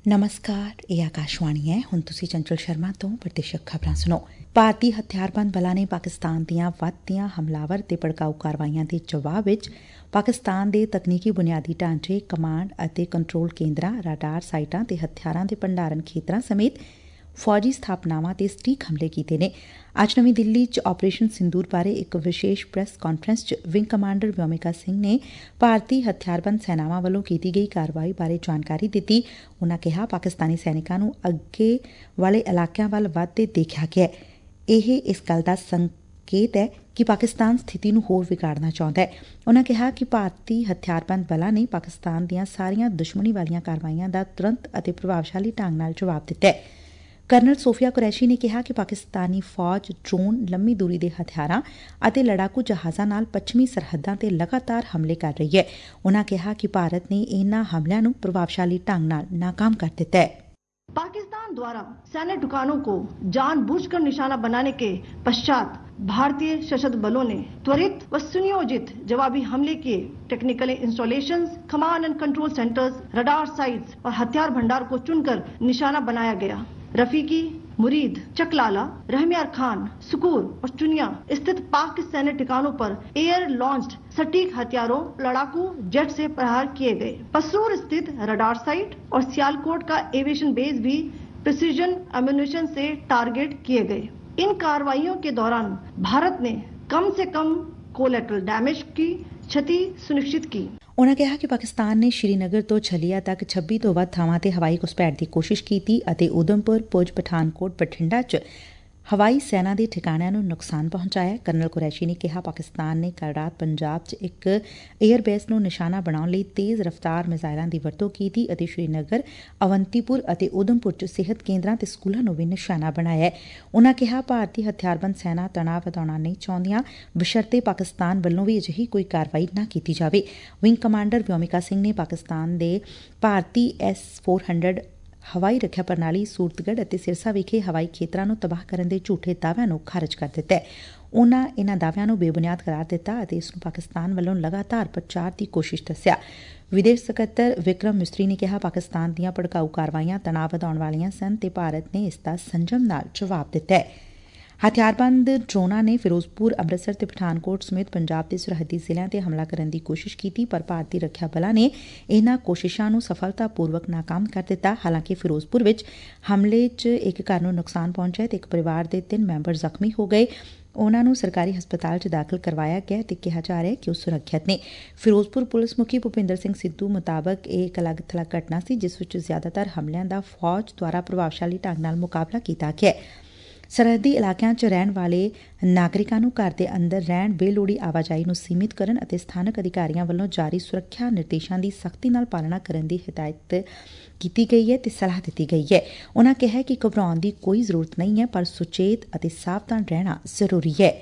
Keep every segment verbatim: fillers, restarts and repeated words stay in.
ਨਮਸਕਾਰ, ਇਹ ਆਕਾਸ਼ਵਾਣੀ ਹੈ। ਹੁਣ ਤੁਸੀਂ ਚੰਚਲ ਸ਼ਰਮਾ ਤੋਂ ਪ੍ਰਤੀਸ਼ਕ ਖਬਰਾਂ ਸੁਣੋ। ਭਾਰਤੀ ਹਥਿਆਰਬੰਦ ਬਲਾਂ ਨੇ ਪਾਕਿਸਤਾਨ ਦੀਆਂ ਵੱਧਦੀਆਂ ਹਮਲਾਵਰ ਤੇ ਭੜਕਾਊ ਕਾਰਵਾਈਆਂ ਦੇ ਜਵਾਬ ਵਿੱਚ ਪਾਕਿਸਤਾਨ ਦੇ ਤਕਨੀਕੀ ਬੁਨਿਆਦੀ ਢਾਂਚੇ, ਕਮਾਂਡ ਅਤੇ ਕੰਟਰੋਲ ਕੇਂਦਰਾਂ, ਰਾਡਾਰ ਸਾਈਟਾਂ ਤੇ ਹਥਿਆਰਾਂ ਦੇ ਭੰਡਾਰਨ ਖੇਤਰਾਂ ਸਮੇਤ ਫੌਜੀ ਸਥਾਪਨਾਵਾਂ ਤੇ ਸਟੀਕ ਹਮਲੇ ਕੀਤੇ ਨੇ। ਅੱਜ ਨਵੀਂ ਦਿੱਲੀ ਚ ਆਪਰੇਸ਼ਨ ਸਿੰਦੂਰ ਬਾਰੇ ਇੱਕ ਵਿਸ਼ੇਸ਼ ਪ੍ਰੈਸ ਕਾਨਫਰੰਸ ਚ ਵਿੰਗ ਕਮਾਂਡਰ ਵਿਓਮਿਕਾ ਸਿੰਘ ਨੇ ਭਾਰਤੀ ਹਥਿਆਰਬੰਦ ਸੈਨਾਵਾਂ ਵੱਲੋਂ ਕੀਤੀ ਗਈ ਕਾਰਵਾਈ ਬਾਰੇ ਜਾਣਕਾਰੀ ਦਿੱਤੀ। ਉਨਾਂ ਕਿਹਾ, ਪਾਕਿਸਤਾਨੀ ਸੈਨਿਕਾਂ ਨੂੰ ਅੱਗੇ ਵਾਲੇ ਇਲਾਕਿਆਂ ਵੱਲ ਵੱਧਦੇ ਦੇਖਿਆ ਗਿਆ। ਇਹ ਇਸ ਗੱਲ ਦਾ ਸੰਕੇਤ ਹੈ ਕਿ ਪਾਕਿਸਤਾਨ ਸਥਿਤੀ ਨੂੰ ਹੋਰ ਵਿਗਾੜਨਾ ਚਾਹੁੰਦਾ ਹੈ। ਉਨਾਂ ਕਿਹਾ ਕਿ ਭਾਰਤੀ ਹਥਿਆਰਬੰਦ ਬਲਾਂ ਨੇ ਪਾਕਿਸਤਾਨ ਦੀਆਂ ਸਾਰੀਆਂ ਦੁਸ਼ਮਣੀ ਵਾਲੀਆਂ ਕਾਰਵਾਈਆਂ ਦਾ ਤੁਰੰਤ ਅਤੇ ਪ੍ਰਭਾਵਸ਼ਾਲੀ ਢੰਗ ਨਾਲ ਜਵਾਬ ਦਿੱਤਾ ਹੈ। ਕਰਨਲ ਸੋਫੀਆ ਕੁਰੈਸ਼ੀ ਨੇ ਕਿਹਾ ਕਿ ਪਾਕਿਸਤਾਨੀ ਫੌਜ ਡਰੋਨ, ਲੰਮੀ ਦੂਰੀ ਦੇ ਹਥਿਆਰਾਂ ਅਤੇ ਲੜਾਕੂ ਜਹਾਜ਼ਾਂ ਨਾਲ ਪੱਛਮੀ ਸਰਹੱਦਾਂ ਤੇ ਲਗਾਤਾਰ ਹਮਲੇ ਕਰ ਰਹੀ ਹੈ। ਉਨਾਂ ਕਿਹਾ ਕਿ ਭਾਰਤ ਨੇ ਇਨ੍ਹਾਂ ਹਮਲਿਆਂ ਨੂੰ ਪ੍ਰਭਾਵਸ਼ਾਲੀ ਢੰਗ ਨਾਲ ਨਾਕਾਮ ਕਰ ਦਿੱਤਾ ਹੈ। पाकिस्तान द्वारा सैन्य ठिकानों को जानबूझकर निशाना बनाने के पश्चात भारतीय सशस्त्र बलों ने त्वरित व सुनियोजित जवाबी हमले किए। Technical installations, command and control centres, radar sites और हथियार भंडार को चुनकर निशाना बनाया गया। रफीकी, मुरीद, चकलाला, रहमियार खान, सुकूर और चुनिया स्थित पाक सैन्य ठिकानों पर एयर लॉन्च्ड सटीक हथियारों, लड़ाकू जेट से प्रहार किए गए। पसरूर स्थित रडार साइट और सियालकोट का एविएशन बेस भी प्रिसीजन एम्यूनिशन से टारगेट किए गए। इन कार्रवाइयों के दौरान भारत ने कम से कम कोलैटरल डैमेज की क्षति सुनिश्चित की। ਉਨਾਂ ਕਿਹਾ ਕਿ ਪਾਕਿਸਤਾਨ ਨੇ ਸ਼੍ਰੀਨਗਰ ਤੋਂ ਛਲੀਆ ਤੱਕ ਛੱਬੀ ਤੋਂ ਵੱਧ ਥਾਵਾਂ ਤੇ ਹਵਾਈ ਘੁਸਪੈਠ ਦੀ ਕੋਸ਼ਿਸ਼ ਕੀਤੀ ਅਤੇ ਉਦਮਪੁਰ, ਪੁਜ, ਪਠਾਨਕੋਟ, ਬਠਿੰਡਾ ਚ ਹਵਾਈ ਸੈਨਾ ਦੇ ਠਿਕਾਣਿਆਂ ਨੂੰ ਨੁਕਸਾਨ ਪਹੁੰਚਾਇਆ। ਕਰਨਲ ਕੁਰੈਸ਼ੀ ਨੇ ਕਿਹਾ, ਪਾਕਿਸਤਾਨ ਨੇ ਕੱਲ੍ਹ ਰਾਤ ਪੰਜਾਬ ਚ ਇੱਕ ਏਅਰ ਬੇਸ ਨੂੰ ਨਿਸ਼ਾਨਾ ਬਣਾਉਣ ਲਈ ਤੇਜ਼ ਰਫ਼ਤਾਰ ਮਿਜ਼ਾਇਲਾਂ ਦੀ ਵਰਤੋਂ ਕੀਤੀ ਅਤੇ ਸ਼੍ਰੀਨਗਰ, ਅਵੰਤੀਪੁਰ ਅਤੇ ਉਦਮਪੁਰ ਚ ਸਿਹਤ ਕੇਂਦਰਾਂ ਤੇ ਸਕੂਲਾਂ ਨੂੰ ਵੀ ਨਿਸ਼ਾਨਾ ਬਣਾਇਆ। ਉਨਾਂ ਕਿਹਾ, ਭਾਰਤੀ ਹਥਿਆਰਬੰਦ ਸੈਨਾ ਤਣਾਅ ਵਧਾਉਣਾ ਨਹੀਂ ਚਾਹੁੰਦੀਆਂ, ਬਸ਼ਰਤੇ ਪਾਕਿਸਤਾਨ ਵੱਲੋਂ ਵੀ ਅਜਿਹੀ ਕੋਈ ਕਾਰਵਾਈ ਨਾ ਕੀਤੀ ਜਾਵੇ। ਵਿੰਗ ਕਮਾਂਡਰ ਵਿਓਮਿਕਾ ਸਿੰਘ ਨੇ ਪਾਕਿਸਤਾਨ ਦੇ ਭਾਰਤੀ ਐਸ ਚਾਰ ਸੌ ਹਵਾਈ ਰੱਖਿਆ ਪ੍ਰਣਾਲੀ ਸੂਰਤਗੜ ਅਤੇ ਸਿਰਸਾ ਵਿਖੇ ਹਵਾਈ ਖੇਤਰਾਂ ਨੂੰ ਤਬਾਹ ਕਰਨ ਦੇ ਝੂਠੇ ਦਾਅਵਿਆਂ ਨੂੰ ਖਾਰਜ ਕਰ ਦਿੱਤਾ। ਉਨਾਂ ਇਨ੍ਹਾਂ ਦਾਅਵਿਆਂ ਨੂੰ ਬੇਬੁਨਿਆਦ ਕਰਾਰ ਦਿੱਤਾ ਅਤੇ ਇਸ ਨੂੰ ਪਾਕਿਸਤਾਨ ਵੱਲੋਂ ਲਗਾਤਾਰ ਪ੍ਰਚਾਰ ਦੀ ਕੋਸ਼ਿਸ਼ ਦੱਸਿਆ। ਵਿਦੇਸ਼ ਸਕੱਤਰ ਵਿਕਰਮ ਮਿਸਰੀ ਨੇ ਕਿਹਾ, ਪਾਕਿਸਤਾਨ ਦੀਆਂ ਭੜਕਾਊ ਕਾਰਵਾਈਆਂ ਤਣਾਅ ਵਧਾਉਣ ਵਾਲੀਆਂ ਸਨ ਤੇ ਭਾਰਤ ਨੇ ਇਸ ਦਾ ਸੰਜਮ ਨਾਲ ਜਵਾਬ ਦਿੱਤਾ ਹੈ। ਹਥਿਆਰਬੰਦ ਡਰੋਨਾਂ ਨੇ ਫਿਰੋਜ਼ਪੁਰ, ਅੰਮ੍ਰਿਤਸਰ ਤੇ ਪਠਾਨਕੋਟ ਸਮੇਤ ਪੰਜਾਬ ਦੇ ਸਰਹੱਦੀ ਜ਼ਿਲ੍ਹਿਆਂ ਤੇ ਹਮਲਾ ਕਰਨ ਦੀ ਕੋਸ਼ਿਸ਼ ਕੀਤੀ, ਪਰ ਭਾਰਤੀ ਰੱਖਿਆ ਬਲਾਂ ਨੇ ਇਨ੍ਹਾਂ ਕੋਸ਼ਿਸ਼ਾਂ ਨੂੰ ਸਫਲਤਾਪੂਰਵਕ ਨਾਕਾਮ ਕਰ ਦਿੱਤਾ। ਹਾਲਾਂਕਿ ਫਿਰੋਜ਼ਪੁਰ ਵਿੱਚ ਹਮਲੇ ਚ ਇੱਕ ਘਰ ਨੂੰ ਨੁਕਸਾਨ ਪਹੁੰਚਿਆ ਤੇ ਇੱਕ ਪਰਿਵਾਰ ਦੇ ਤਿੰਨ ਮੈਂਬਰ ਜ਼ਖਮੀ ਹੋ ਗਏ। ਉਨ੍ਹਾਂ ਨੂੰ ਸਰਕਾਰੀ ਹਸਪਤਾਲ ਚ ਦਾਖਲ ਕਰਵਾਇਆ ਗਿਆ ਤੇ ਕਿਹਾ ਜਾ ਰਿਹਾ ਕਿ ਉਹ ਸੁਰੱਖਿਅਤ ਨੇ। ਫਿਰੋਜ਼ਪੁਰ ਪੁਲਿਸ ਮੁਖੀ ਭੁਪਿੰਦਰ ਸਿੰਘ ਸਿੱਧੂ ਮੁਤਾਬਕ ਇਹ ਇੱਕ ਅਲੱਗ ਥਲੱਗ ਘਟਨਾ ਸੀ, ਜਿਸ ਵਿੱਚ ਜ਼ਿਆਦਾਤਰ ਹਮਲਿਆਂ ਦਾ ਫੌਜ ਦੁਆਰਾ ਪ੍ਰਭਾਵਸ਼ਾਲੀ ਢੰਗ ਨਾਲ ਮੁਕਾਬਲਾ ਕੀਤਾ ਗਿਆ। ਸਰਹੱਦੀ ਇਲਾਕਿਆਂ ਚ ਰਹਿਣ ਵਾਲੇ ਨਾਗਰਿਕਾਂ ਨੂੰ ਘਰ ਦੇ ਅੰਦਰ ਰਹਿਣ, ਬੇਲੋੜੀ ਆਵਾਜਾਈ ਨੂੰ ਸੀਮਿਤ ਕਰਨ ਅਤੇ ਸਥਾਨਕ ਅਧਿਕਾਰੀਆਂ ਵੱਲੋਂ ਜਾਰੀ ਸੁਰੱਖਿਆ ਨਿਰਦੇਸ਼ਾਂ ਦੀ ਸਖ਼ਤੀ ਨਾਲ ਪਾਲਣਾ ਕਰਨ ਦੀ ਹਦਾਇਤ ਕੀਤੀ ਗਈ ਹੈ ਤੇ ਸਲਾਹ ਦਿੱਤੀ ਗਈ ਹੈ। ਉਨਾਂ ਕਿਹਾ ਕਿ ਘਬਰਾਉਣ ਦੀ ਕੋਈ ਜ਼ਰੂਰਤ ਨਹੀਂ ਹੈ, ਪਰ ਸੁਚੇਤ ਅਤੇ ਸਾਵਧਾਨ ਰਹਿਣਾ ਜ਼ਰੂਰੀ ਹੈ।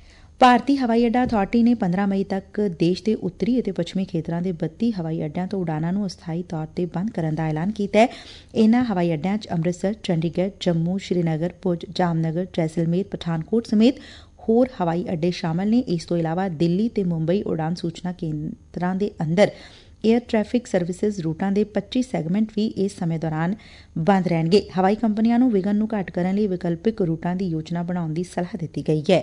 ਭਾਰਤੀ ਹਵਾਈ ਅੱਡਾ ਅਥਾਰਟੀ ਨੇ ਪੰਦਰਾਂ ਮਈ ਤੱਕ ਦੇਸ਼ ਦੇ ਉੱਤਰੀ ਅਤੇ ਪੱਛਮੀ ਖੇਤਰਾਂ ਦੇ ਬੱਤੀ ਹਵਾਈ ਅੱਡਿਆਂ ਤੋਂ ਉਡਾਣਾਂ ਨੂੰ ਅਸਥਾਈ ਤੌਰ ਤੇ ਬੰਦ ਕਰਨ ਦਾ ਐਲਾਨ ਕੀਤਾ ਹੈ। ਇਨ੍ਹਾਂ ਹਵਾਈ ਅੱਡਿਆਂ ਚ ਅੰਮ੍ਰਿਤਸਰ, ਚੰਡੀਗੜ੍ਹ, ਜੰਮੂ, ਸ਼੍ਰੀਨਗਰ, ਪੁਜ, ਜਾਮਨਗਰ, ਜੈਸਲਮੇਰ, ਪਠਾਨਕੋਟ ਸਮੇਤ ਹੋਰ ਹਵਾਈ ਅੱਡੇ ਸ਼ਾਮਲ ਨੇ। ਇਸ ਤੋਂ ਇਲਾਵਾ ਦਿੱਲੀ ਤੇ ਮੁੰਬਈ ਉਡਾਨ ਸੂਚਨਾ ਕੇਂਦਰਾਂ ਦੇ ਅੰਦਰ ਏਅਰ ਟ੍ਰੈਫਿਕ ਸਰਵਿਸਿਜ਼ ਰੂਟਾਂ ਦੇ ਪੱਚੀ ਸੈਗਮੈਂਟ ਵੀ ਇਸ ਸਮੇਂ ਦੌਰਾਨ ਬੰਦ ਰਹਿਣਗੇ। ਹਵਾਈ ਕੰਪਨੀਆਂ ਨੂੰ ਵਿਘਨ ਨੂੰ ਘੱਟ ਕਰਨ ਲਈ ਵਿਕਲਪਿਕ ਰੂਟਾਂ ਦੀ ਯੋਜਨਾ ਬਣਾਉਣ ਦੀ ਸਲਾਹ ਦਿੱਤੀ ਗਈ ਹੈ।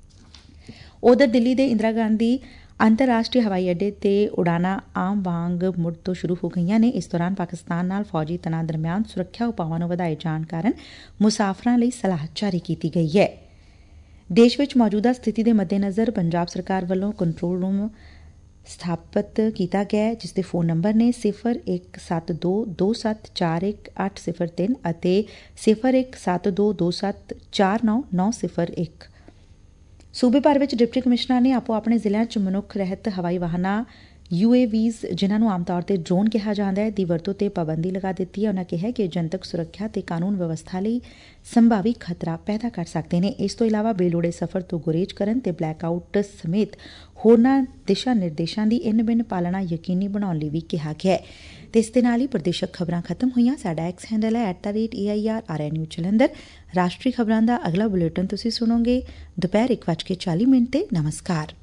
ਉਧਰ ਦਿੱਲੀ ਦੇ ਇੰਦਰਾ ਗਾਂਧੀ ਅੰਤਰਰਾਸ਼ਟਰੀ ਹਵਾਈ ਅੱਡੇ ਤੇ ਉਡਾਣਾਂ ਆਮ ਵਾਂਗ ਮੁੜ ਤੋਂ ਸ਼ੁਰੂ ਹੋ ਗਈਆਂ ਨੇ। ਇਸ ਦੌਰਾਨ ਪਾਕਿਸਤਾਨ ਨਾਲ ਫੌਜੀ ਤਣਾਅ ਦਰਮਿਆਨ ਸੁਰੱਖਿਆ ਉਪਾਵਾਂ ਨੂੰ ਵਧਾਏ ਜਾਣ ਕਾਰਨ ਮੁਸਾਫਰਾਂ ਲਈ ਸਲਾਹ ਜਾਰੀ ਕੀਤੀ ਗਈ ਹੈ। ਦੇਸ਼ ਵਿੱਚ ਮੌਜੂਦਾ ਸਥਿਤੀ ਦੇ ਮੱਦੇਨਜ਼ਰ ਪੰਜਾਬ ਸਰਕਾਰ ਵੱਲੋਂ ਕੰਟਰੋਲ ਰੂਮ ਸਥਾਪਿਤ ਕੀਤਾ ਗਿਆ ਹੈ, ਜਿਸ ਦੇ ਫੋਨ ਨੰਬਰ ਨੇ ਸਿਫਰ ਇੱਕ ਸੱਤ ਦੋ ਦੋ ਸੱਤ ਚਾਰ ਇੱਕ ਅੱਠ ਸਿਫਰ ਤਿੰਨ ਅਤੇ ਸਿਫਰ ਇੱਕ ਸੱਤ ਦੋ ਦੋ ਸੱਤ ਚਾਰ ਨੌ ਨੌ ਸਿਫਰ ਇੱਕ। ਸੂਬੇ ਭਰ ਵਿੱਚ ਡਿਪਟੀ ਕਮਿਸ਼ਨਰਾਂ ਨੇ ਆਪੋ ਆਪਣੇ ਜ਼ਿਲ੍ਹਿਆਂ ਚ ਮਨੁੱਖ ਰਹਿਤ ਹਵਾਈ ਵਾਹਨਾਂ ਯੂ ਏ ਵੀਜ਼, ਜਿਨ੍ਹਾਂ ਨੂੰ ਆਮ ਤੌਰ ਤੇ ਡਰੋਨ ਕਿਹਾ ਜਾਂਦਾ ਹੈ, ਦੀ ਵਰਤੋਂ ਤੇ ਪਾਬੰਦੀ ਲਗਾ ਦਿੱਤੀ ਹੈ। ਉਨ੍ਹਾਂ ਕਿਹਾ ਕਿ ਜਨਤਕ ਸੁਰੱਖਿਆ ਤੇ ਕਾਨੂੰਨ ਵਿਵਸਥਾ ਲਈ ਸੰਭਾਵੀ ਖਤਰਾ ਪੈਦਾ ਕਰ ਸਕਦੇ ਨੇ। ਇਸ ਤੋਂ ਇਲਾਵਾ ਬੇਲੋੜੇ ਸਫ਼ਰ ਤੋਂ ਗੁਰੇਜ਼ ਕਰਨ ਤੇ ਬਲੈਕ ਆਊਟ ਸਮੇਤ ਹੋਰਨਾਂ ਦਿਸ਼ਾ ਨਿਰਦੇਸ਼ਾਂ ਦੀ ਇੰਨ ਬਿੰਨ ਪਾਲਣਾ ਯਕੀਨੀ ਬਣਾਉਣ ਲਈ ਵੀ ਕਿਹਾ ਗਿਆ ਹੈ। ਤੇ ਇਸ ਦੇ ਨਾਲ ਹੀ ਪ੍ਰਦੇਸ਼ਕ ਖਬਰਾਂ ਖਤਮ ਹੋਈਆਂ। ਸਾਡਾ ਐਕਸ ਹੈਂਡਲ ਹੈ at the rate A I R R N U Jalandhar. ਰਾਸ਼ਟਰੀ ਖਬਰਾਂ ਦਾ ਅਗਲਾ ਬੁਲੇਟਿਨ ਤੁਸੀਂ ਸੁਣੋਗੇ ਦੁਪਹਿਰ ਇੱਕ ਵੱਜ ਕੇ ਚਾਲੀ ਮਿੰਟ ਤੇ। ਨਮਸਕਾਰ।